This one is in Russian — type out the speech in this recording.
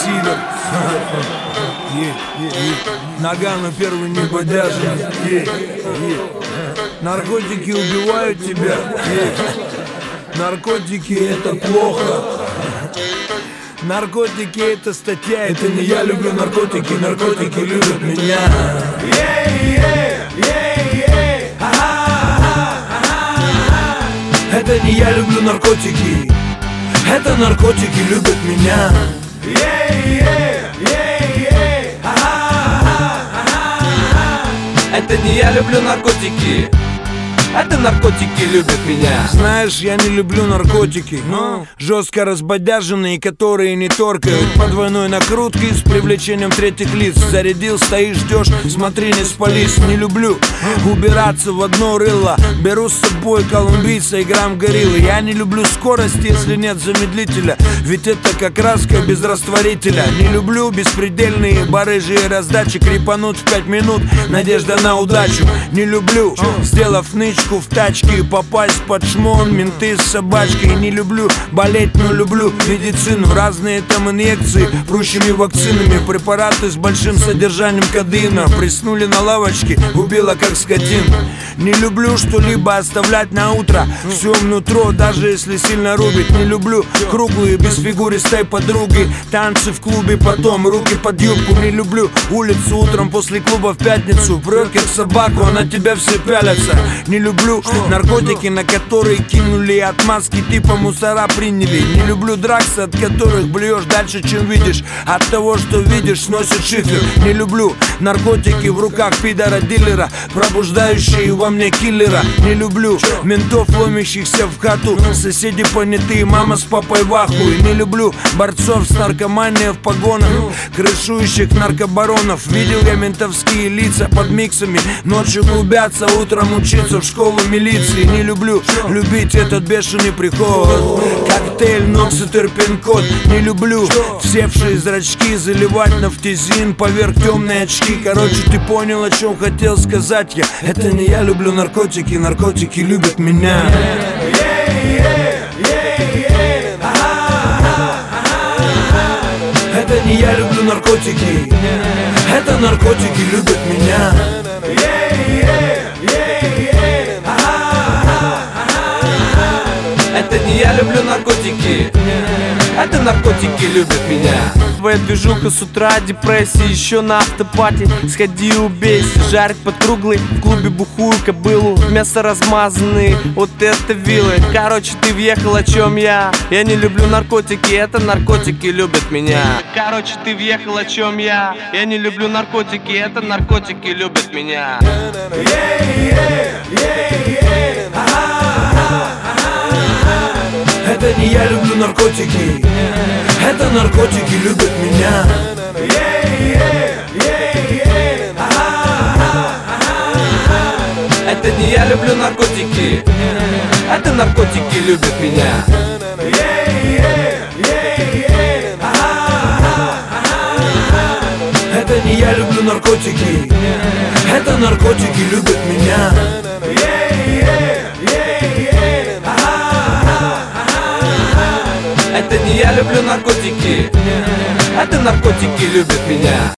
Сидор. Ногами первый не подержанный. Наркотики убивают тебя. Наркотики это плохо. Наркотики это статья. Это не я люблю наркотики, наркотики любят меня. Это не я люблю наркотики, это наркотики любят меня. Это не я люблю наркотики, это наркотики любят меня. Знаешь, я не люблю наркотики, жестко разбодяженные, которые не торкают. По двойной накрутке с привлечением третьих лиц. Зарядил, стоишь, ждешь, смотри, не спались. Не люблю убираться в одно рыло. Беру с собой колумбийца и грамм гориллы. Я не люблю скорость, если нет замедлителя, ведь это как краска без растворителя. Не люблю беспредельные барыжьи раздачи. Крепанут в 5 минут, надежда на удачу. Не люблю, сделав нычку в тачке, попасть под шмон, менты с собачкой. Не люблю болеть, но люблю медицину. Разные там инъекции, прущими вакцинами. Препараты с большим содержанием кодеина. Приснули на лавочке, убила как скотин. Не люблю что-либо оставлять на утро. Все внутро, даже если сильно рубит. Не люблю круглые, без фигуристой подруги. Танцы в клубе, потом руки под юбку. Не люблю улицу утром после клуба в пятницу. Прет как собаку, а на тебя все пялятся. Не люблю наркотики, на которые кинули отмазки, типа мусора приняли. Не люблю драксы, от которых блюешь дальше, чем видишь. От того, что видишь, сносит шифер. Не люблю наркотики в руках пидора-дилера, пробуждающие во мне киллера. Не люблю ментов, ломящихся в хату. Соседи понятые, мама с папой в ахуе. Не люблю борцов с наркоманией в погонах, крышующих наркобаронов. Видел я ментовские лица под миксами. Ночью клубятся, утром учиться в школу милиции. Не люблю любить этот бешеный приход. Коктейль, нокс и терпин-код. Не люблю всевшие зрачки заливать нафтизин поверх темные очки. Короче, ты понял, о чем хотел сказать я. Это не я люблю наркотики, наркотики любят меня. Это не я люблю наркотики, это наркотики любят меня. Это не я люблю наркотики, это наркотики любят меня. Твоя движуха с утра, депрессия, еще на автопати. Сходи убейся, жарить под круглый. В клубе бухую кобылу, мясо размазанные, вот это вилы. Короче, ты въехал, о чем я. Я не люблю наркотики, это наркотики любят меня. Короче, ты въехал, о чем я. Я не люблю наркотики, это наркотики любят меня. Это не я люблю наркотики, это наркотики любят меня. Это не я люблю наркотики, это наркотики любят меня. Это не я люблю наркотики, это наркотики любят меня. Это не я люблю наркотики, это наркотики любят меня.